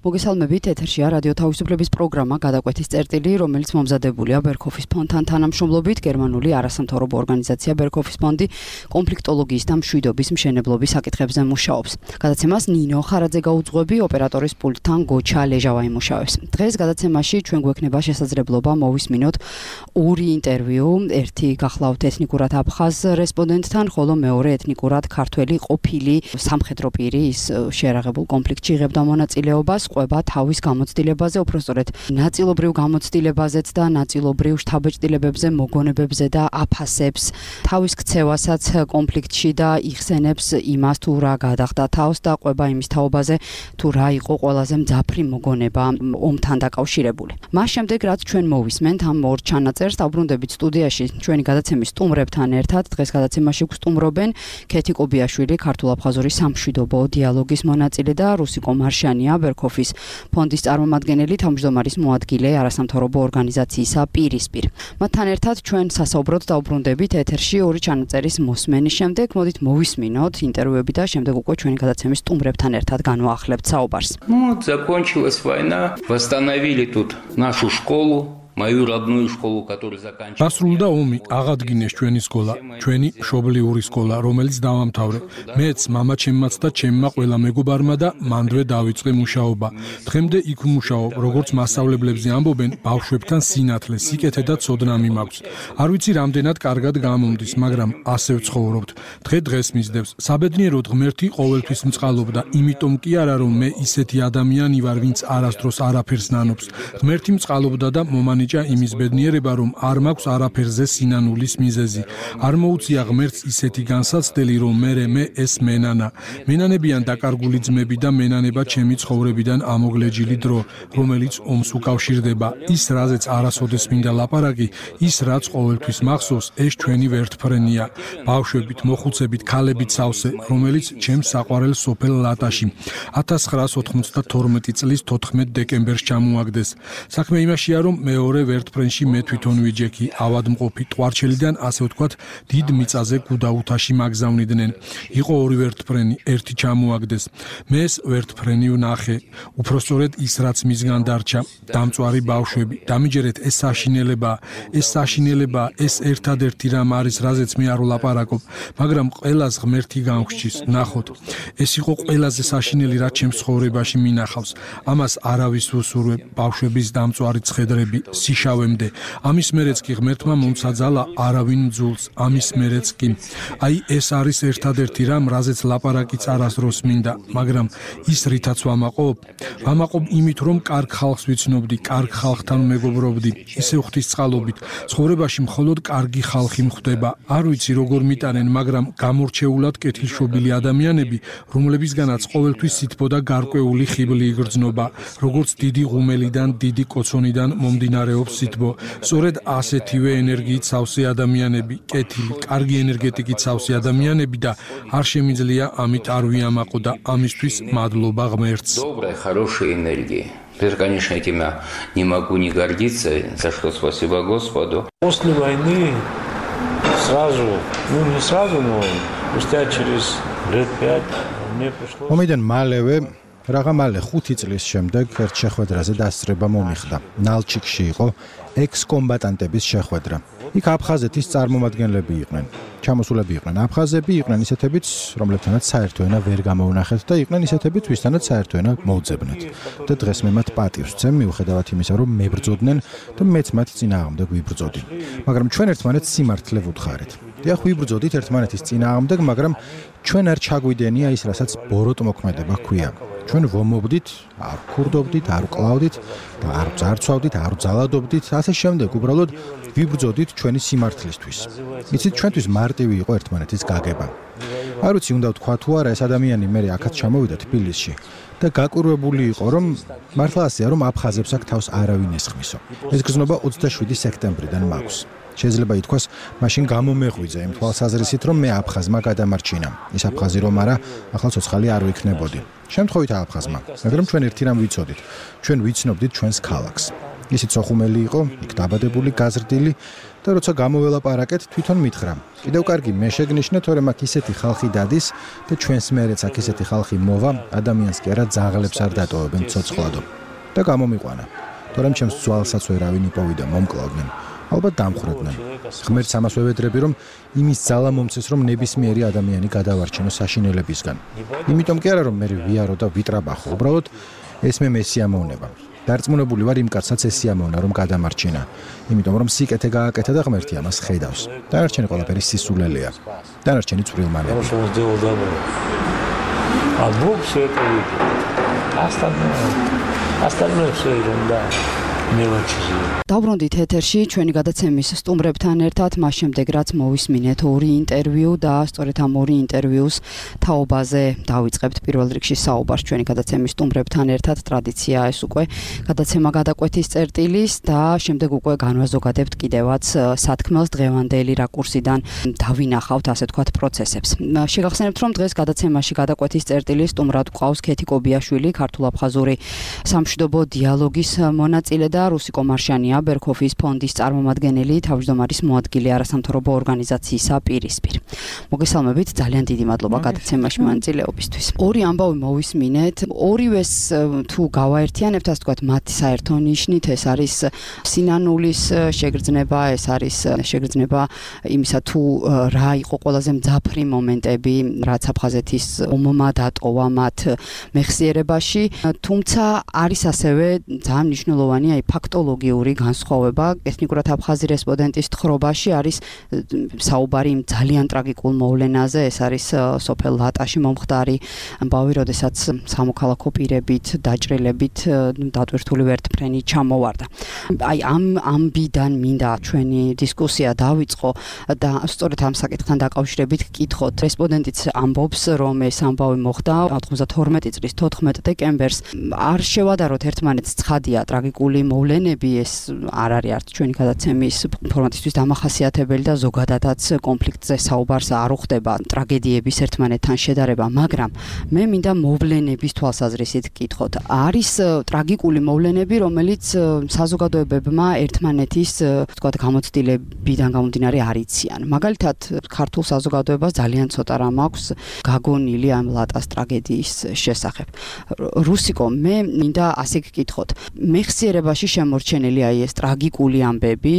მოგესალმებით, ეთერშია რადიო თავისუფლების პროგრამა გადაკვეთის წერტილი, რომელიც მომზადებულია ბერქოფის ფონდთან თანამშრომლობით. გერმანული არასამთავრობო ორგანიზაცია ბერქოფის ფონდი კონფლიქტოლოგიის და მშვიდობის მშენებლობის საკითხებზე მუშაობს. გადაცემას ნინო ხარაძე გაუძღვები, ოპერატორის პულტთან გოჩა ლეჟავა იმუშავებს. დღეს გადაცემაში ჩვენ გვექნება შესაძლებლობა მოვისმინოთ ორი ინტერვიუ, ერთი გახლავთ ეთნიკურად აფხაზ რესპონდენტთან, ხოლო მეორე ეთნიკურად ქართველი ყოფილი სამხედრო პირი, ის შეერაღებულ კონფლიქტში იღებდა მონაწილეობას, ყვება თავის გამოცდილებაზე, უпростоრედ ნაწილობრივ გამოცდილებაზეც და ნაწილობრივ შთაბეჭდილებებზე, მოგონებებზე და აფასებს თავის ქცევასაც კონფლიქტში და იხსენებს იმას, თუ რა გადახდა თავს და ყვება იმის თაობაზე, თუ რა იყო ყველაზე მძაფრი მოგონება ომთან დაკავშირებული. მას შემდეგ, რაც ჩვენ მოვისმენთ ამ ორ ჩანაწერს, დაბრუნდებით სტუდიაში ჩვენი გადაცემის სტუმრებთან ერთად. დღეს გადაცემაში გვსტუმრობენ ქეთი კობიაშვილი, ქართულ-აფხაზური სამშვიდობო დიალოგის მონაწილე და რუსიკო მარშანია, ბერქოფის ფონდის წარმომადგენელი, თავმჯდომარის მოადგილე არასამთავრობო ორგანიზაციისა პირისპირ. მათთან ერთად ჩვენ სასაუბროდ დავბრუნდებით ეთერში ორი ჩანაწერის მოსმენის შემდეგ. მოდით მოვისმინოთ ინტერვიუები და შემდეგ უკვე ჩვენი გადაცემის სტუმრებთან ერთად განვაახლებთ საუბარს. Вот закончилась война, восстановили тут нашу школу. Мою родную школу, которую заканчивала. დასრულდა ომი, აღადგინეს ჩვენი სკოლა, ჩვენი მშობლიური სკოლა, რომელიც დავამთავრე. მეც, მამაჩემმაც და ჩემმა ყველა მეგობარმა და მანდვე დავიწყე მუშაობა. დღემდე იქ ვმუშაობ, როგორც მასწავლებლებზე ამბობენ, ბავშვებთან სინათლე, სიკეთე და ცოდნამი მაქვს. არ ვიცი რამდენად კარგად გამომდის, მაგრამ ასე ვცხოვრობთ. დღე-დღეს მისდევს. საბედნიეროდ ღმერთი ყოველთვის მწყალობდა, იმიტომ კი არა რომ მე ისეთი ადამიანი ვარ, ვინც არასდროს არაფერს ნანობს. ღმერთი მწყალობდა და მომანი იმის ბედნიერება, რომ არ მაქვს არაფერზე სინანულის მიზეზი. არ მოუწია ღმერთს ისეთი განსაცდელი, რომ მე ეს მენანა. მენანებიან დაკარგული ძმები და მენანება ჩემი ცხოვრებიდან ამოგლეჯილი დრო, რომელიც ომს უკავშირდება. ის, რაზეც არასოდეს მინდა ლაპარაკი, ის, რაც ყოველთვის მახსოვს, ეს ჩვენი ვერტფრენია. ბავშვებით, მოხუცებით, ქალებით სავსე, რომელიც ჩემს საყვარელ სოფელ ლატაში 1992 წლის 14 დეკემბერს ჩამოაგდეს. საქმე იმაშია, რომ მეორე ვერტფრენში მე თვითონ ვიჯექი, ავადმყოფი ტყვარჩელიდან, ასე ვთქვათ, დიდ მიწაზე გუდაუთაში მაგზავნიდნენ. იყო ორი ვერტფრენი, ერთი ჩამოაგდეს. მე ეს ვერტფრენი ვნახე. უпростоრედ ის, რაც მისგან დარჩა, დამწვარი ბავშვები. დამიჯერეთ, ეს საშინელება, ეს ერთადერთი რამ არის, რაზეც მე არ ვლაპარაკობ, მაგრამ ყველას ღმერთი გამხჩის. ნახოთ, ეს იყო ყველაზე საშინელი, რაც ჩემს ცხოვრებაში მინახავს. ამას არავის უსურვებ, ბავშვების დამწვარი ცხედრები, სიშავემდე. ამის მერეც კი ღმერთმა მომსაძალა არავინ მძულს, ამის მერეც კი. აი ეს არის ერთადერთი რამ, რაზეც ლაპარაკიც არასდროს მინდა, მაგრამ ის რითაც ვამაყობ იმით, რომ კარგ ხალხს ვიცნობდი, კარგ ხალხთან მეგობრობდი, ისე ღვთისწყალობით. ცხოვრებაში მხოლოდ კარგი ხალხი მხვდება. არ ვიცი როგორ მიტანენ, მაგრამ გამორჩეულად კეთილშობილი ადამიანები, რომლებისგანაც ყოველთვის სითბო და გარკვეული ხიბლი იგრძნობა, როგორც დიდი ღუმელიდან, დიდი კოცონიდან მომდინარეობს სითბო. სწორედ ასეთივე ენერგიით სავსე ადამიანები, კეთილი, კარგი ენერგეტიკით სავსე ადამიანები და არ შემიძლია ამით არ ვიამაყო და ამისთვის მადლობა ღმერთს. Добрая, хорошая энергия. Теперь, конечно, этим я не могу не гордиться, за что спасибо Господу. После войны сразу, не сразу, но спустя через лет 5 мне пришлось... ომიდან მალევე მალე 5 წლის შემდეგ ერთ შეხვედრაზე დასწრება მომიხდა. ნალჩიკში იყო ექს-კომბატანტების შეხვედრა. იქ აფხაზეთის წარმომადგენლები იყვნენ. ჩამოსულები იყვნენ აფხაზები, იყვნენ ისეთებიც, რომლებთანაც საერთო ენა ვერ გამოვნახეთ და იყვნენ ისეთებიც, ვისთანაც საერთო ენა მოუძებნეთ. და დღეს მე მათ პატივს ვცემ, მიუხედავად იმისა, რომ მებრძოდნენ და მეც მათ წინააღმდეგ ვიბრძოდი. მაგრამ ჩვენ ერთმანეთს სიმართლე ვუთხარით. დიახ, ვიბრძოდით ერთმანეთის წინააღმდეგ, მაგრამ ჩვენ არ ჩაგვიდენია ის, რასაც ბოროტ მოქმედება ჰქვია. ჩვენ ვომობდით, არ ვქურდობდით, არ ვკლავდით და არ ვძარცვავდით, არ ვძალადობდით, ასე შემდეგ, უბრალოდ ვიბრძოდით ჩვენი სიმართლისთვის. იცით, ჩვენთვის მარტივი იყო ერთმანეთის გაგება. არ ვიცი, უნდა ვთქვა თუ არა, ეს ადამიანი მე აქაც ჩამოვიდა თბილისში და გაკურვებული იყო, რომ მართლა ასეა, რომ აფხაზებს აქ თავს არავინ ესხმისო. ეს გზნობა 27 სექტემბრიდან მაქვს. შეიძლება ითქვას, მაშინ გამომეღვიძა იმ თვალსაზრისით, რომ მე აფხაზმა გადამარჩინა. ის აფხაზი რომ არა, ახლა ცოცხალი არ ვიქნებოდი. შემთხვევით აფხაზმა, მაგრამ ჩვენ ერთი რამ ვიცოდით. ჩვენ ვიცნობდით ჩვენს ქალაქს. ისიც ოხუმელი იყო, იქ დაბადებული, გაზრდილი და და როცა გამოველაპარაკეთ, თვითონ მითხრა. კიდევ კარგი მე შეგნიშნე, თორემ აქ ისეთი ხალხი დადის და ჩვენს მერეც აქ ისეთი ხალხი მოვა, ადამიანს კი არა ძაღლებს არ დატოვებენ ცოცხლადო. და გამომიყვანა. თორემ ჩემს ძვალსაც ვერავინ იპოვიდა, მომკლავდნენ. ალბათ დამხრდნენ. ღმერთს ამას ვევედრები, რომ იმის ძალა მომცეს, რომ ნებისმიერი ადამიანი გადავარჩინოს საშინელებისგან. იმიტომ კი არა, რომ მე ვიარო და ვიტრაბახო, უბრალოდ ეს მე მესიამოვნება. დარწმუნებული ვარ იმ კაცსაც ეს სიამოვნა, რომ გადამარჩინა. იმიტომ რომ სიკეთე გააკეთა და ღმერთი ამას ხედავს. დანარჩენი ყველაფერი სისულელეა. დანარჩენი წვრილმანები. А Бог все это видит. Остальное все ерунда. დავბრუნდით ეთერში ჩვენი გადაცემის სტუმრებთან ერთად, მას შემდეგ რაც მოვისმინეთ ორი ინტერვიუ და სწორედ ამ ორი ინტერვიუს თაობაზე დავიწყებთ პირველ რიგში საუბარს ჩვენი გადაცემის სტუმრებთან ერთად. ტრადიცია ეს უკვე გადაცემა გადაკვეთის წერტილის და შემდეგ უკვე განვაზოგადებთ კიდევაც სათქმელს დღევანდელი რაკურსიდან დავინახავთ ასე თქვათ პროცესებს. შეგახსენებთ რომ დღეს გადაცემაში გადაკვეთის წერტილის სტუმრად გვყავს ქეთი კობიაშვილი, ქართულ-აფხაზური სამშვიდობო დიალოგის მონაწილე და რუსიკო მარშანია, ბერქოფის ფონდის წარმომადგენელი, თავმჯდომარის მოადგილე არასამთავრობო ორგანიზაციისა პირისპირ. მოგესალმებით, ძალიან დიდი მადლობა გადაცემაში მონაწილეობისთვის. ორი ამბავი მოვისმინეთ, ორივეს თუ გავაერთიანებთ, ასე ვთქვათ, მათი საერთო ნიშნით, ეს არის სინანულის შეგრძნება, ეს არის შეგრძნება იმისა თუ რა იყო ყველაზე მძაფრი მომენტები, რაც აფხაზეთის ომმა დატოვა მათ მეხსიერებაში, თუმცა არის ასევე ძალიან მნიშვნელოვანი ფაქტოლოგიური განსხვავება. ეთნიკურად აფხაზი რესპონდენტის თხრობაში არის საუბარი ძალიან ტრაგიკულ მოვლენაზე, ეს არის სოფელ ლატაში მომხდარი ამბავი, როდესაც სამოქალაქო პირებით, დაჭრილებით დატვირთული ვერტმფრენი ჩამოვარდა. აი ამ ამბიდან მინდა ჩვენი დისკუსია დავიწყო და სწორედ ამ საკითხთან დაკავშირებით გკითხოთ. რესპონდენტიც ამბობს, რომ ეს ამბავი მოხდა 92 წლის 14 დეკემბერს. არ შევადაროთ ერთმანეთს ცხადია ტრაგიკული მოვლენები, ეს არ არის არც ჩვენი გადაცემის ფორმატისთვის დამახასიათებელი და ზოგადადაც კონფლიქტზე საუბარს არ უხდება ტრაგედიების ერთმანეთთან შედარება, მაგრამ მე მინდა მოვლენების თვალსაზრისით გკითხოთ. არის ტრაგიკული მოვლენები, რომელიც საზოგადოებებმა ერთმანეთის, ვთქვათ, გამოცდილებიდან გამომდინარე არ იციან. მაგალითად, ქართულ საზოგადოებას ძალიან ცოტა რამ აქვს გაგონილი ამ ლატას ტრაგედიის შესახებ. რუსიკო, მე მინდა ასე გკითხოთ. მეხსიერებაში შემორჩენილი აი ეს ტრაგიკული ამბები,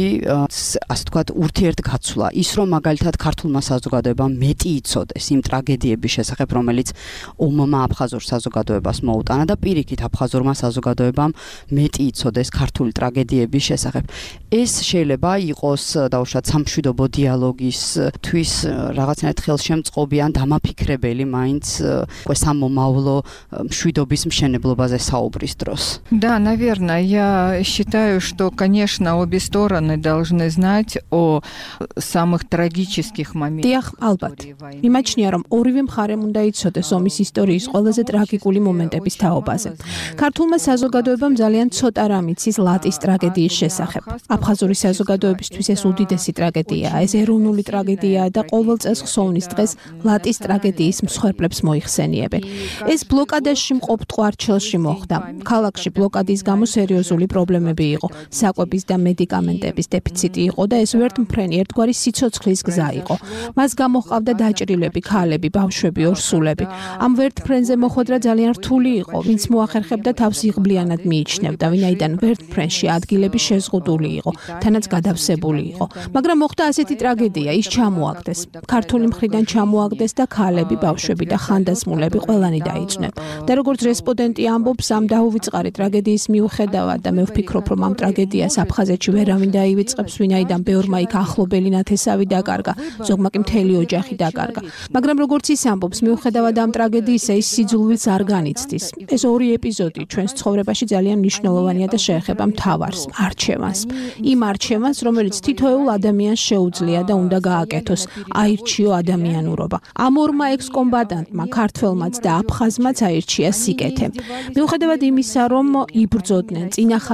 ასე ვთქვათ, ურთიერთგაცვლა, ის რომ მაგალითად ქართულმა საზოგადოებამ მეტი იცოდეს იმ ტრაგედიების შესახებ, რომელიც ომმა აფხაზურ საზოგადოებას მოუტანა და პირიქით აფხაზურმა საზოგადოებამ მეტი იცოდეს ქართული ტრაგედიების შესახებ. ეს შეიძლება იყოს დაუშვათ სამშვიდობო დიალოგისთვის რაღაცნაირად ხელშემწყობი ან დამაფიქრებელი მაინც უკვე სამომავლო მშვიდობის მშენებლობაზე საუბრის დროს. Да, наверное, я считаю, что, конечно, обе стороны должны знать о самых трагических моментах. Დიახ, ალბათ. იმაჩნია, რომ ორივე მხარემ უნდა იცოდეს ომის ისტორიის ყველაზე ტრაგიკული მომენტების თაობაზე. ქართულმა საზოგადოებამ ძალიან ცოტა რამ იცის ლატის ტრაგედიის შესახებ. აფხაზური საზოგადოებისთვის ეს უდიდესი ტრაგედიაა, ეს ეროვნული ტრაგედიაა და ყოველ წელს ხსოვნის დღეს ლატის ტრაგედიის მსხვერპლებს მოიხსენიებენ. ეს ბლოკადაში მყოფ ტყვარჩელში მოხდა. ქალაქში ბლოკადის გამო სერიოზული პრობლემები იყო. საკვების და მედიკამენტების დეფიციტი იყო და ეს ვერტმფრენი ერთგვარი სიცოცხლის გზა იყო. მას გამოჰყავდა დაჭრილები, ქალები, ბავშვები, ორსულები. ამ ვერტმფრენზე მოხვედრა ძალიან რთული იყო, ვინც მოახერხებდა თავს იღბლიანად მიიჩნევდა, ვინაიდან ვერტმფრენში ადგილები შეზღუდული იყო, თანაც გადავსებული იყო. მაგრამ მოხდა ასეთი ტრაგედია, ის ჩამოაგდეს. ქართული მხრიდან ჩამოაგდეს და ქალები, ბავშვები და ხანდაზმულები ყველანი დაიწნენ. და როგორც რესპონდენტი ამბობს, ამ დაუვიწყარი ტრაგედიის მიუხედავად და მე ვფიქრობ, რომ ამ ტრაგედიას აფხაზეთში ვერავინ დაივიწყებს, ვინაიდან ბევრმა იქ ახლობელი ნათესავი დაკარგა, ზოგმა კი მთელი ოჯახი დაკარგა. მაგრამ როგორც ის ამბობს, მიუხედავად ამ ტრაგედიისა, ის სიძულვილს არ განიცდის. ეს ორი ეპიზოდი ჩვენს ცხოვრებაში ძალიან მნიშვნელოვანია და შეეხება მთავარს, არჩევანს. იმ არჩევანს, რომელიც თითოეულ ადამიანს შეუძლია და უნდა გააკეთოს, აირჩიო ადამიანურობა. ამ ორმა ექს-კომბატანტმა, ქართველმაც და აფხაზმაც აირჩია სიკეთე. მიუხედავად იმისა, რომ იბრძოდნენ, წინა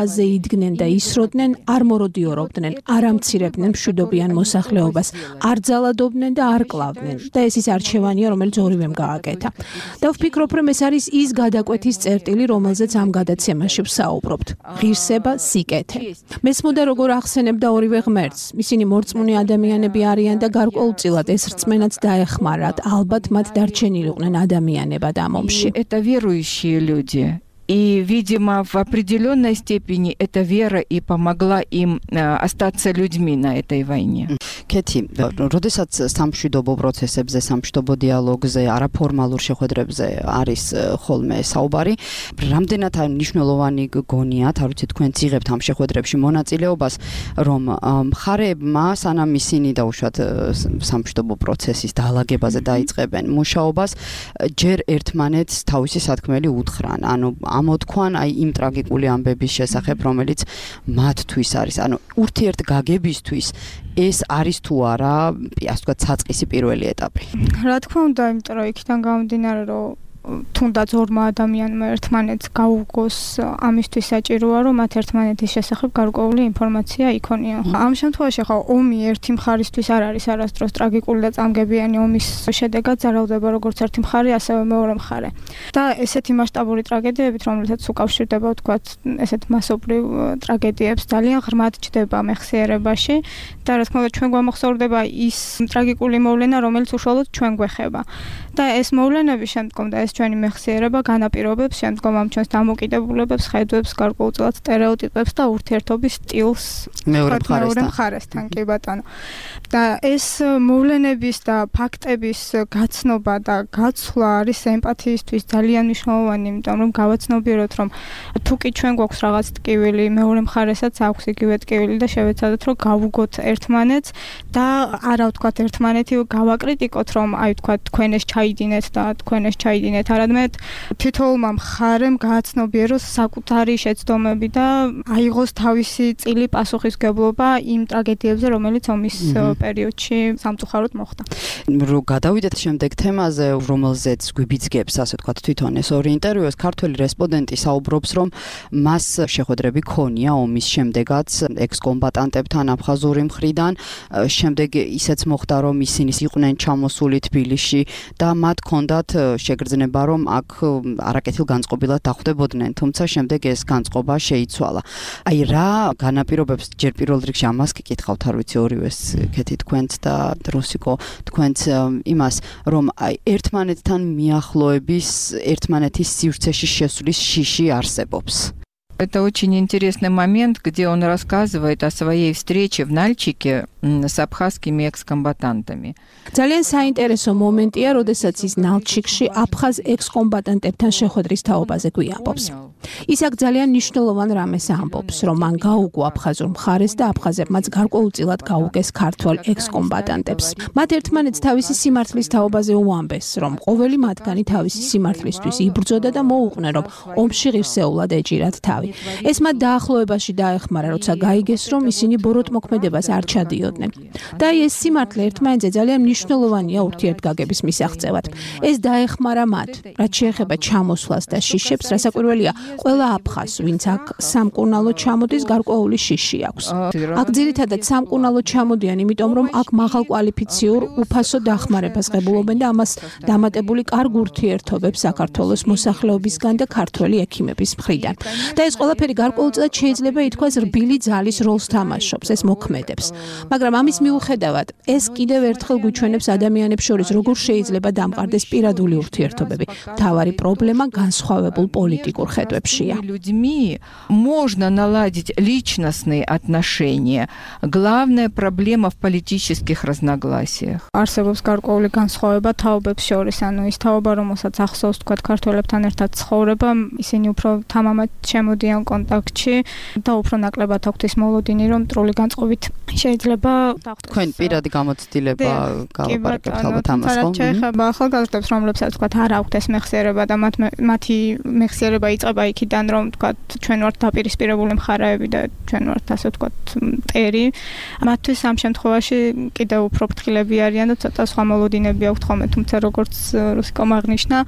ხაზზე იდგნენ და ისროდნენ, არ მოროდიორობდნენ, არ ამცირებდნენ მშვიდობიან მოსახლეობას, არ ძალადობდნენ და არ კლავდნენ. და ეს ის არჩევანია, რომელიც ორივემ გააკეთა. და ვფიქრობ, რომ ეს არის ის გადაკვეთის წერტილი, რომელზეც ამ გადაცემაში ვსაუბრობთ. ღირსება, სიკეთე. მესმოდა როგორ ახსენებდა ორივე ღმერთს. ისინი მორწმუნე ადამიანები არიან და გარკვეულწილად ეს რწმენაც დაეხმარათ. ალბათ მათ დარჩენილიყვნენ ადამიანებად ამ ომში. Это верующие люди. И, видимо, в определенной степени эта вера и помогла им остаться людьми на этой войне. Кэти, როდესაც სამშვიდობო პროცესებზე, სამშვიდობო დიალოგზე, არაფორმალურ შეხვედრებზე არის ხოლმე საუბარი, რამდენად მნიშვნელოვანი გონიათ, არ ვიცი თქვენ წიღებთ ამ შეხვედრებში მონაწილეობას, რომ მხარეებმა სანამ ისინი დაუშვათ სამშვიდობო პროცესის დაალაგებაზე დაიწყებენ მუშაობას, ჯერ ერთმანეთს თავისი სათქმელი უთხრან, ანუ ამოთქვან აი იმ ტრაგიკული ამბების შესახებ, რომელიც მათთვის არის, ანუ ურთიერთგაგებისთვის ეს არის თუ არა, ასე ვთქვათ, საწყისი პირველი ეტაპი. რა თქმა უნდა, იმიტომ რომ იქიდან გამომდინარე, რომ თუნდაც ორმა ადამიანმა ერთმანეთს გაუგოს, ამისთვის საჭიროა, რომ მათ ერთმანეთის შესახებ გარკვეული ინფორმაცია იქონიონ. ამ შემთხვევაში ხა ომი ერთი მხარისთვის არ არის არასდროს ტრაგიკული და წამგებიანი, ომის შედეგად ზარალდება როგორც ერთი მხარე, ასევე მეორე მხარე. და ესეთი მასშტაბური ტრაგედიებით, რომელთაც უკავშირდება, ვთქვათ, ესეთ მასობრივ ტრაგედიებს, ძალიან ღრმად ჯდება მეხსიერებაში და რა თქმა უნდა, ჩვენ გვამახსოვრდება ის ტრაგიკული მოვლენა, რომელიც უშუალოდ ჩვენ გვეხება. და ეს მოვლენები შემდგომ და ეს ჩვენი მეხსიერება განაპირობებს შემდგომ ამ ჩვენს დამოკიდებულებებს, ხედვებს, გარკვეულწილად სტერეოტიპებს და ურთიერთობის სტილს მეორე მხარესთან, კი ბატონო. და ეს მოვლენების და ფაქტების გაცნობა და გაცვლა არის ემპათიისთვის ძალიან მნიშვნელოვანი, იმიტომ რომ გავაცნობიეროთ, რომ თუ კი ჩვენ გვაქვს რაღაც ტკივილი, მეორე მხარესაც აქვს იგივე ტკივილი და შევეცადოთ, რომ გავუგოთ ერთმანეთს და არა ვთქვათ ერთმანეთი გავაკრიტიკოთ, რომ აი ვთქვათ თქვენ ეს ჩაიდინეთ და თქვენ ეს ჩაიდინეთ, არამედ თითოეულმა მხარემ გააცნობიეროს საკუთარი შეცდომები და აიღოს თავისი წილი პასუხისგებლობა იმ ტრაგედიებზე, რომელიც ომის პერიოდში სამწუხაროდ მოხდა. რომ გადავიდეთ შემდეგ თემაზე, რომელზეც გვიბიძგებს, ასე ვთქვათ, თვითონ ეს ორი ინტერვიუ, ქართველი რესპონდენტი საუბრობს, რომ მას შეხვედრები ქონია ომის შემდეგაც ექს-კომბატანტებთან აფხაზური მხრიდან, შემდეგ ისეც მოხდა, რომ ისინი იყვნენ ჩამოსული თბილისში და მათ ჰქონდათ შეგრძნება, რომ აქ არაკეთილ განწყობილად დახვდებოდნენ, თუმცა შემდეგ ეს განწყობა შეიცვალა. აი რა განაპირობებს ჯერ პირველ რიგში ამას გიკითხავთ, არ ვიცი ორივეს, კეთი თქვენც და რუსიკო თქვენც იმას, რომ აი ერთმანეთთან მიახლოების, ერთმანეთის სივრცეში შესვლის შიში არსებობს. Это очень интересный момент, где он рассказывает о своей встрече в Нальчике с абхазскими экс-комбатантами. ძალიან საინტერესო მომენტია, როდესაც ის ნალჩიკში აფხაზ ექს-კომბატანტებთან შეხვედრის თაობაზე გვიამბობს. ის აქ ძალიან მნიშვნელოვან რამეს ამბობს, რომ მან გაუგო აფხაზურ მხარეს და აფხაზებმაც გარკვეულწილად გაუგეს ქართველ ექს-კომბატანტებს. მათ ერთმანეთს თავისი სიმართლის თაობაზე უამბეს, რომ ყოველი მათგანი თავისი სიმართლისთვის იბრძოდა და მოუყნა, რომ ომში ღირსეულად ეჭირათ თავი. ეს მათ დაახლოებაში დაეხმარა, როცა გაიგეს, რომ ისინი ბოროტმოქმედებას არ ჩადიოდნენ. და ეს სიმართლე ერთმანეთზე ძალიან მნიშვნელოვანია ურთიერთგაგების მისაღწევად. ეს დაეხმარა მათ, რაც შეეხება ჩამოსვლას და შიშებს, რასაკვირველია, ყველა აფხაზს, ვინც აქ სამკურნალო ჩამოდის, გარკვეული შიში აქვს. აქ ძირითადად სამკურნალო ჩამოდიან, იმიტომ რომ აქ მაღალკვალიფიციურ უფასო დახმარებას ღებულობენ და ამას დამატებული კარგ ურთიერთობებს საქართველოს მოსახლეობისგან და ქართველი ექიმების მხრიდან. და ეს ყველაფერი გარკვეულწილად შეიძლება ითქვას რბილი ძალის როლს თამაშობს, ეს მოქმედებს. მაგრამ ამის მიუხედავად, ეს კიდევ ერთხელ გვიჩვენებს ადამიანებს შორის როგორ შეიძლება დამყარდეს პირადული ურთიერთობები. მთავარი პრობლემა განსხვავებულ პოლიტიკურ ხედვებშია. Людьми можно наладить личностные отношения. Главная проблема в политических разногласиях. არსებობს გარკვეული განსხვავება თაობებს შორის, ანუ ის თაობა, რომელსაც ახსოვს თქვა ქართველებთან ერთად ცხოვრება, ისინი უფრო თამამად შემოდიან კონტაქტში და უფრო ნაკლებად აქვთ ის მოლოდინი, რომ მტრული განწყობით შეიძლება თქვენ პირადი გამოცდილება გალაპარაკებთ ალბათ ამას, ხო? შეიძლება ახალგაზრდებს, რომლებსაც თქვა არ აქვთ ეს მეხსიერება და მათი მეხსიერება იწყება იქიდან, რომ თქვა ჩვენ ვართ დაპირისპირებული მხარეები და ჩვენ ვართ ასე თქვა მტერი. მათთვის ამ შემთხვევაში კიდევ უფრო ფრთხილები არიან და ცოტა სხვა მოლოდინები აქვთ ხოლმე, თუმცა როგორც რუსიკომ აღნიშნა,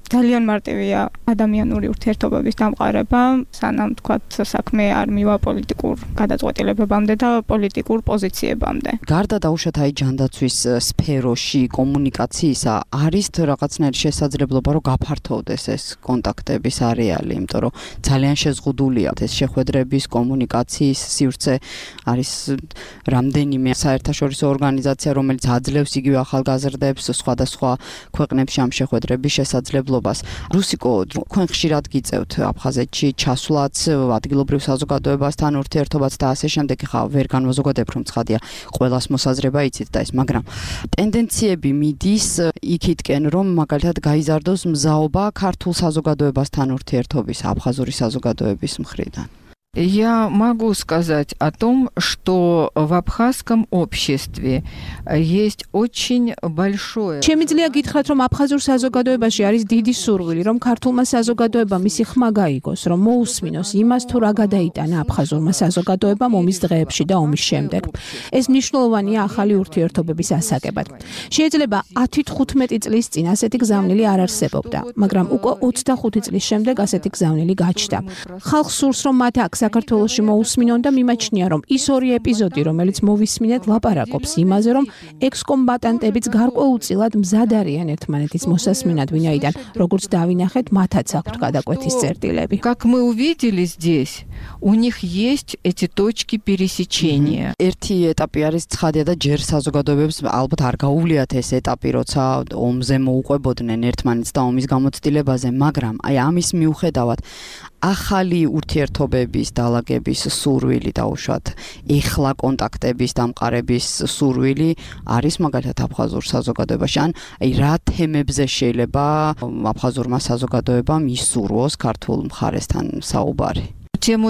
ძალიან მარტივია ადამიანური ურთიერთობების დამყარება, სანამ თქვათ საქმე არ მივა პოლიტიკურ გადაწყვეტილებებამდე და პოლიტიკურ პოზიციებამდე. გარდა დაუშვათ აი ჯანდაცვის სფეროში კომუნიკაციისა არის რაღაცნაირი შესაძლებლობა რომ გაფართოვდეს ეს კონტაქტების არეალი, იმიტომ რომ ძალიან შეზღუდულია ეს შეხვედრების კომუნიკაციის სივრცე არის რამდენიმე საერთაშორისო ორგანიზაცია, რომელიც აძლევს იგივე ახალგაზრდებს სხვადასხვა ქვეყნებში ამ შეხვედრების შესაძლებლობას. რუსიკო, თქვენ ხშირად გიწევთ აფხაზეთში ჩასვლაც, ადგილობრივ საზოგადოებასთან ურთიერთობაც და ასე შემდეგ. ხა ვერ განვაზოგადებ რომ ცხადია ყველას მოსაზრება იცით და ეს, მაგრამ ტენდენციები მიდის იქითკენ რომ მაგალითად გაიზარდოს მზაობა ქართულ საზოგადოებასთან ურთიერთობის აფხაზური საზოგადოების მხრიდან. Я могу сказать о том, что в абхазском обществе есть очень большое. Შემიძლია გითხრათ, რომ აფხაზურ საზოგადოებაში არის დიდი სურვილი, რომ ქართულმა საზოგადოებამ მისი ხმა გაიგოს, რომ მოусმინოს იმას, თუ რა გადაიტანა აფხაზურმა საზოგადოებამ ომის დღეებში და ომის შემდეგ. ეს მნიშვნელოვანია ახალი ურთიერთობების ასაგებად. შეიძლება 10-15 წლის წინ ასეთი გზავნილი არ არსებობდა, მაგრამ უკვე 25 წლის შემდეგ ასეთი გზავნილი გაჩნდა. ხალხს სურს, რომ მათ აქ საქართველოში მოусმინონ და მიმაჩნია, რომ ის ორი ეპიზოდი, რომელიც მოვისმინეთ, ლაპარაკობს იმაზე, რომ ექს-კომბატანტებიც გარკვეულწილად მზად არიან ერთმანეთის მოსასმინად, ვინაიდან, როგორც დავინახეთ, მათაც აქვთ გადაკვეთის წერტილები. Как мы увидели здесь, у них есть эти точки пересечения. ერთი ეტაპი არის ცხადია და ჯერ საზოგადოებებს ალბათ არ გაუვლიათ ეს ეტაპი, როცა ომზე მოუყვებოდნენ ერთმანეთს და ომის გამოცდილებაზე, მაგრამ აი ამის მიუხედავად ახალი ურთიერთობების დალაგების სურვილი დაუშვათ ეხლა კონტაქტების დამყარების სურვილი არის მაგალითად აფხაზურ საზოგადოებაში. ან აი რა თემებზე შეიძლება აფხაზურმა საზოგადოებამ ისურვოს ქართულ მხარესთან საუბარი? Тем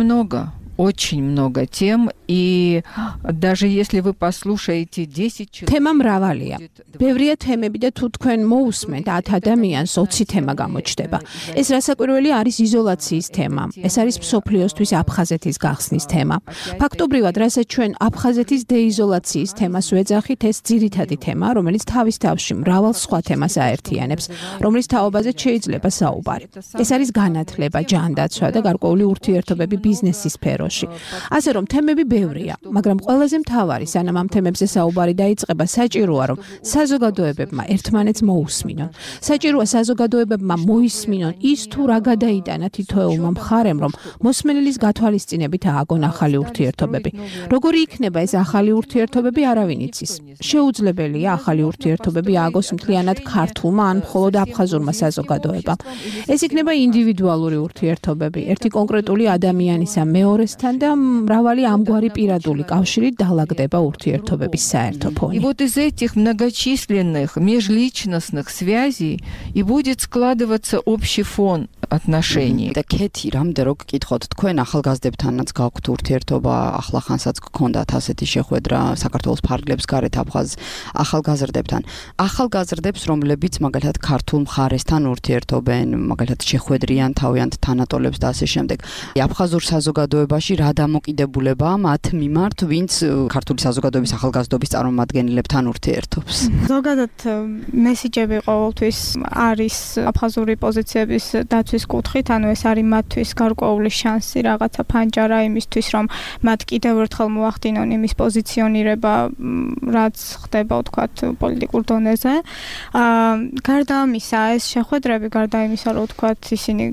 очень много тем, и даже если вы послушаете 10 человек... Тема მრავალია. ბევრია თემები და თუ თქვენ მოусმენთ 10 ადამიანს 20 თემა გამოჩნდება. ეს რასაკვირველი არის იზოლაციის თემა. ეს არის მსოფლიოსთვის აფხაზეთის გახსნის თემა. ფაქტობრივად, რასაც ჩვენ აფხაზეთის დეიზოლაციის თემას ვეძახით, ეს ძირითადი თემა, რომელიც თავის თავში მრავალ სხვა თემას აერთიანებს, რომლის თაობაზე შეიძლება საუბარი. ეს არის განათლება, ჯანდაცვა და გარკვეული ურთიერთობები ბიზნესის სფეროში. ასე რომ თემები ბევრია, მაგრამ ყველაზე მთავარი, სანამ ამ თემებზე საუბარი დაიწყება, საჭიროა რომ საზოგადოებებმა ერთმანეთს მოусმინონ. საჭიროა საზოგადოებებმა მოისმინონ ის თუ რა გადაიტანა თითოეულმა მხარემ, რომ მოსმენელის გათვალისწინებით ააგონ ახალი ურთიერთობები. როგორი იქნება ეს ახალი ურთიერთობები, არავინ იცის. შეუძლებელია ახალი ურთიერთობები ააგოს მთლიანად ქართულმა ან მხოლოდ აფხაზურმა საზოგადოებამ. ეს იქნება ინდივიდუალური ურთიერთობები, ერთი კონკრეტული ადამიანისა მეორესთან და მრავალი ამგვარი პირადული კავშირი დალაგდება ურთიერთობების საერთო ფონი. И вот из этих многочисленных межличностных связей и будет складываться общий фон отношений. და კეთი რამდე რო გკითხოთ, თქვენ ახალგაზრდებთანაც გაქვთ ურთიერთობა, ახლახანსაც გქონდათ ასეთი შეხვედრა საქართველოს ფარგლებს გარეთ აფხაზ ახალგაზრდებთან. ახალგაზრდებს, რომლებიც მაგალითად ქართულ მხარესთან ურთიერთობენ, მაგალითად შეხვედრიან თავიანთ თანატოლებს და ასე შემდეგ. აფხაზურ საზოგადოებაში რა დამოკიდებულებაა მათ მიმართ, ვინც ქართული საზოგადოების ახალგაზრდობის წარმომადგენლებთან ურთიერთობს? ზოგადად მესიჯები ყოველთვის არის აფხაზური პოზიციების დაცვის კუთხით, ანუ ეს არის მათთვის გარკვეული შანსი, რაღაცა ფანჯარა იმისთვის, რომ მათ კიდევ ერთხელ მოახდინონ იმის პოზიციონირება, რაც ხდება, ვთქვათ, პოლიტიკურ დონეზე. გარდა ამისა, ეს შეხვედრები, გარდა იმისა, რომ ვთქვათ, ისინი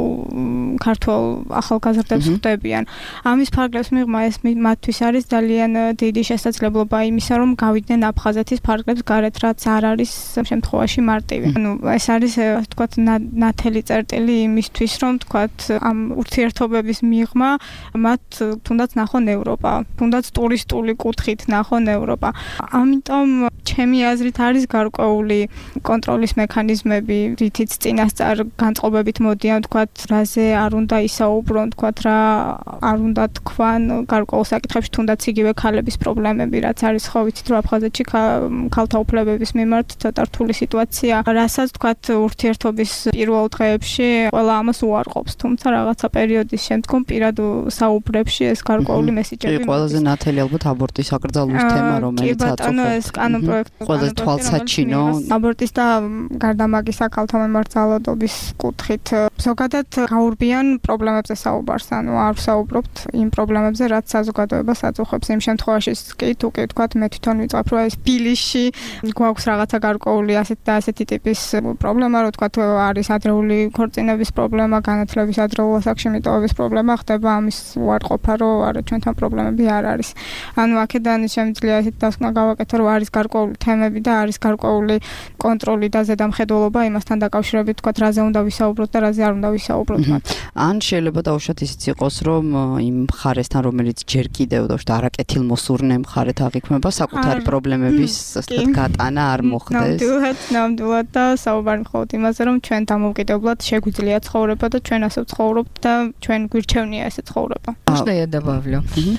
ქართულ ახალგაზრდებს ხვდებიან. ამის ფარგლებს მიღმა ეს მათთვის არის ძალიან დიდი შესაძლებლობა იმისა, რომ გავიდნენ აფხაზეთის ფარგლებს გარეთ, რაც არ არის შემთხვევაში მარტივი. ანუ ეს არის, ვთქვათ, ნათელი წერტილი იმისთვის, რომ ვთქვათ, ამ ურთიერთობების მიღმა მათ თუნდაც ნახონ ევროპა, თუნდაც ტურისტული კუთხით ნახონ ევროპა. ამიტომ ჩემი აზრით არის გარკვეული კონტროლის მექანიზმები, რითიც წინასწარ განწყობებით მოდიან, ვთქვათ, რაზე არ უნდა ისაუბრონ, ვთქვათ, რა არ არ უნდა თქვან გარკვეულ საკითხებში, თუნდაც იგივე ქალების პრობლემები, რაც არის ხო ვიცით, რომ აფხაზეთში ქალთა უფლებების მიმართ ცოტა რთული სიტუაცია, რასაც თქვათ ურთიერთობის პირველ დღეებში ყველა ამას უარყოფს, თუმცა რაღაცა პერიოდის შემდგომ პირად საუბრებში ეს გარკვეული მესიჯები კი, ყველაზე ნათელი ალბათ აბორტის აკრძალვის თემა, რომელიც ეს კანონ პროექტი ყველა თვალსაჩინო აბორტის და გარდა მაგისა ქალთა მიმართ ძალადობის კუთხით ზოგადად გაურბიან პრობლემებზე საუბარს, ანუ არ საუბრობთ იმ პრობლემებზე, რაც საზოგადოებას აწუხებს. იმ შემთხვევაში კი თუ კი თქვათ მე თვითონ ვიწყებ, რომ ეს თბილისში გვაქვს რაღაცა გარკვეული ასეთი და ასეთი ტიპის პრობლემა, რომ თქვათ არის ადრეული ქორწინების პრობლემა, განათლების ადრეულ ასაკში მიტოვების პრობლემა, ხდება ამის უარყოფა, რომ არა ჩვენთან პრობლემები არ არის. ანუ აქედან შემიძლია ესეთ დასკვნა გავაკეთო, რომ არის გარკვეული თემები და არის გარკვეული კონტროლი და ზედამხედველობა იმასთან დაკავშირებით, თქვათ რაზე უნდა ვისაუბროთ და რაზე არ უნდა ვისაუბროთ მათ. ან შეიძლება დაუშვათ ისიც იყოს, რომ იმ მხარესთან, რომელიც ჯერ კიდევ დაუშვათ არაკეთილმოსურნე მხარეთ აღიქმება, საკუთარი პრობლემების ასეთ გატანა არ მოხდეს. ნამდვილად და საუბარი მხოლოდ იმაზე, რომ ჩვენ დამოუკიდებლად შეგვიძლია ცხოვრება და ჩვენ ასე ვცხოვრობთ და ჩვენ გვირჩევნია ესე ცხოვრება. Можно я добавлю?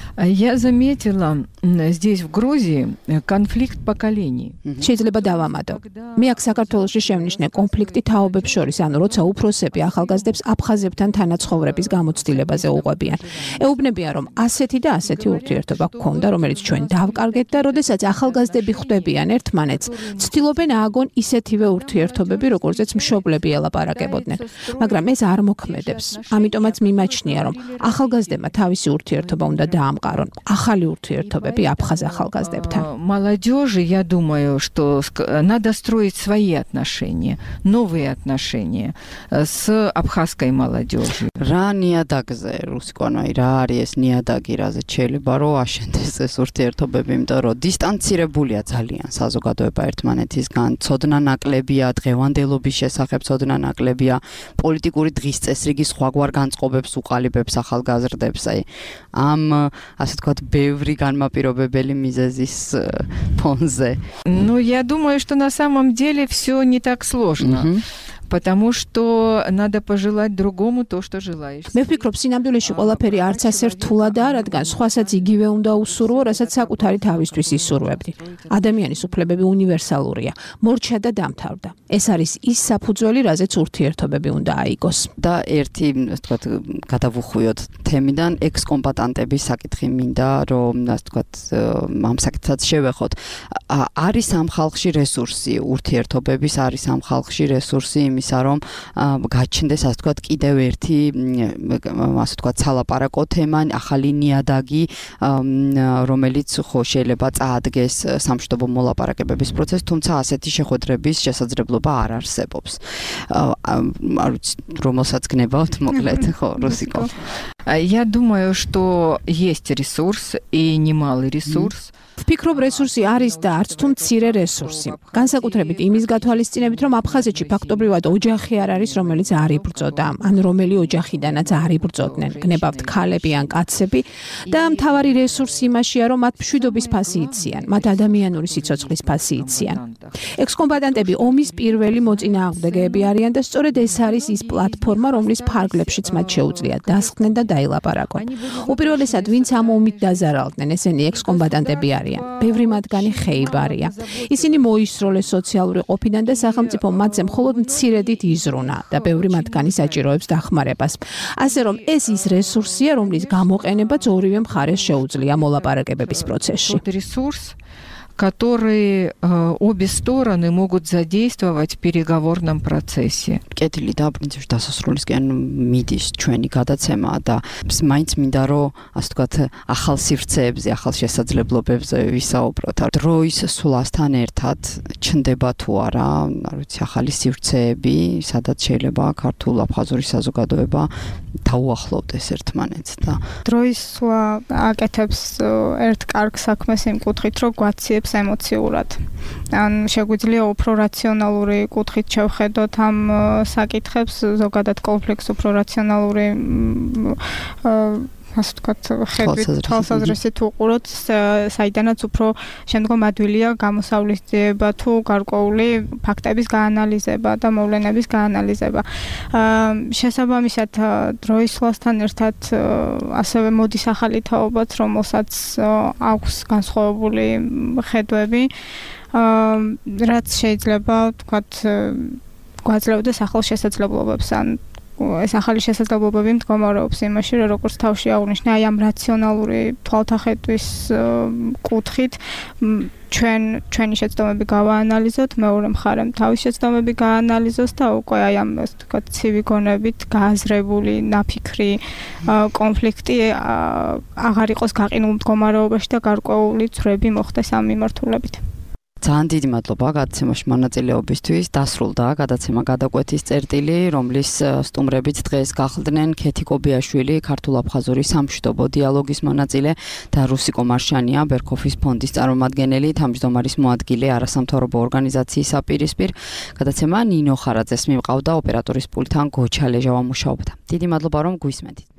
Я заметила здесь в Грузии конфликт поколений. შეიძლება დავამატო. მე აქ საქართველოში შევნიშნე კონფლიქტი თაობებს შორის, ანუ როცა უფროსები ახალგაზრდებს აფხაზებთან თანაცხოვრების გამოცდილებაზე უყვებიან. ეუბნებიან, რომ ასეთი და ასეთი ურთიერთობა გქონდა, რომელიც ჩვენ დავკარგეთ და როდესაც ახალგაზრდები ხვდებიან ერთმანეთს, ცდილობენ ააგონ ისეთივე ურთიერთობები, როგორზეც მშობლები ელაპარაკებოდნენ. მაგრამ ეს არ მოქმედებს. ამიტომაც მიმაჩნია, რომ ახალგაზრდებმა თავისი ურთიერთობა უნდა დაამყარონ. ახალი ურთიერთობები აფხაზ ახალგაზრდებთან. Молодежи, я думаю, что надо строить свои отношения, новые отношения с абхазской молодежью. რა ნიადაგზე რუსიკონა, რა არის ეს ნიადაგი, რაზეც შეიძლება რომ აშენდეს ეს ურთიერთობები, იმიტომ რომ დისტანცირებულია ძალიან საზოგადოება ერთმანეთისგან, ცოდნა ნაკლებია, დღევანდელობის შესახებ ცოდნა ნაკლებია, პოლიტიკური დღის წესრიგი სხვაგვარ განწყობებს უყალიბებს ახალგაზრდებს, აი ამ ასე ვთქვათ, ბევრი განმაპირობებელი მიზეზის ფონზე. Ну, я думаю, что на самом деле все не так сложно. Потому что надо пожелать другому то, что желаешь. მე ვფიქრობ, სინამდვილეში ყველაფერი არც ასე რთულადაა, რადგან სხვასაც იგივე უნდა უსურვო, რასაც საკუთარი თავისთვის ისურვებდი. ადამიანის უფლებები უნივერსალურია. მორჩა და დამთავრდა. ეს არის ის საფუძველი, რაზეც ურთიერთობები უნდა აიგოს. და ერთი, ასე ვთქვათ, გადავუხვიოთ თემიდან ექსკომბატანტების საკითხი მინდა, რომ ასე ვთქვათ, ამ საკითხსაც შევეხოთ. არის ამ ხალხში რესურსი ურთიერთობების, არის ამ ხალხში რესურსი იმისა, რომ გაჩნდეს, ასე ვთქვათ, კიდევ ერთი, ასე ვთქვათ, სალაპარაკო თემა, ახალი ნიადაგი, რომელიც ხო შეიძლება წაადგეს სამშვიდობო მოლაპარაკებების პროცესს, თუმცა ასეთი შეხვედრების შესაძლებლობა არ არსებობს. არ ვიცი, რომელსაც გნებავთ, მოკლედ, ხო, რუსიკო. Я думаю, что есть ресурс и немалый ресурс. ვფიქრობ, რესურსი არის და არც თუ მცირე რესურსი. განსაკუთრებით იმის გათვალისწინებით, რომ აფხაზეთში ფაქტობრივად ოჯახი არ არის, რომელიც არ იბრძოდა, ან რომელი ოჯახიდანაც არ იბრძოდნენ. გნებავთ ქალები ან კაცები და მთავარი რესურსი იმაშია, რომ მათ მშვიდობის ფასი იციან, მათ ადამიანური სიცოცხლის ფასი იციან. ექსკომბატანტები ომის პირველი მოწინააღმდეგეები არიან და სწორედ ეს არის ის პლატფორმა, რომლის ფარგლებშიც მათ შეუძლიათ დასხდნენ და დაილაპარაკონ. უპირველესად, ვინც ამ ომით დაზარალდნენ, ესენი ექსკომბატანტები არიან. ბევრი მათგანი ხეიბარია. ისინი მოისროლეს სოციალური ყოფიდან და სახელმწიფო მათზე მხოლოდ მცირედით იზრუნა და ბევრი მათგანი საჭიროებს დახმარებას. ასე რომ ეს ის რესურსია, რომლის გამოყენებაც ორივე მხარეს შეუძლია მოლაპარაკებების პროცესში. которые обе стороны могут задействовать в переговорном процессе. კეთილი და პრინციპში დასასრულისკენ მიდის ჩვენი გადაცემა და მაინც მინდა რომ ასე ვთქვათ ახალ სივრცეებზე, ახალ შესაძლებლობებზე ვისაუბროთ. დროის სვლასთან ერთად ჩნდება თუ არა, არ ვიცი, ახალი სივრცეები, სადაც შეიძლება ქართულ-აფხაზური საზოგადოება დაუახლოვდეს ერთმანეთს და დროის სვლა აკეთებს ერთ კარგ საქმეს იმ კუთხით, რომ გვაციებს ემოციურად. ან შეგვიძლია უფრო რაციონალური კუთხით შევხედოთ ამ საკითხებს, ზოგადად კონფლიქტს უფრო რაციონალური ასე ვთქვათ, ხედვით, თვალსაზრისით უყუროთ, საიდანაც უფრო შემდგომ ადვილია გამოსავლისება თუ გარკვეული ფაქტების გაანალიზება და მოვლენების გაანალიზება. შესაბამისად, დროის სვლასთან ერთად ასევე მოდის ახალი თაობაც, რომელსაც აქვს განსხვავებული ხედვები, რაც შეიძლება ვთქვათ გვაძლევდეს ახალ შესაძლებლობებს, ან ეს ახალი შესაძლებლობები მდგომარეობს იმაში, რომ როგორც თავში აღნიშნე, აი ამ რაციონალური თვალთახედვის კუთხით ჩვენი შეცდომები გავაანალიზოთ, მეორე მხარემ თავის შეცდომები გაანალიზოს და უკვე აი ამ ასე ვთქვათ ცივი გონებით გააზრებული ნაფიქრი კონფლიქტი აღარ იყოს გაყინულ მდგომარეობაში და გარკვეული ცრები მოხდეს ამ მიმართულებით. ძალიან დიდი მადლობა გადაცემაში მონაწილეობისთვის. დასრულდა გადაცემა გადაკვეთის წერტილი, რომლის სტუმრებით დღეს გახლდნენ ქეთი კობიაშვილი, ქართულ-აფხაზური სამშვიდობო დიალოგის მონაწილე და რუსიკო მარშანია, ბერქოფის ფონდის წარმომადგენელი, თავმჯდომარის მოადგილე არასამთავრობო ორგანიზაციის საპირისპირ. გადაცემა ნინო ხარაძეს მიმყავდა, ოპერატორის პულტთან გოჩა ლეჟავა მუშაობდა. დიდი მადლობა რომ გვისმენთ.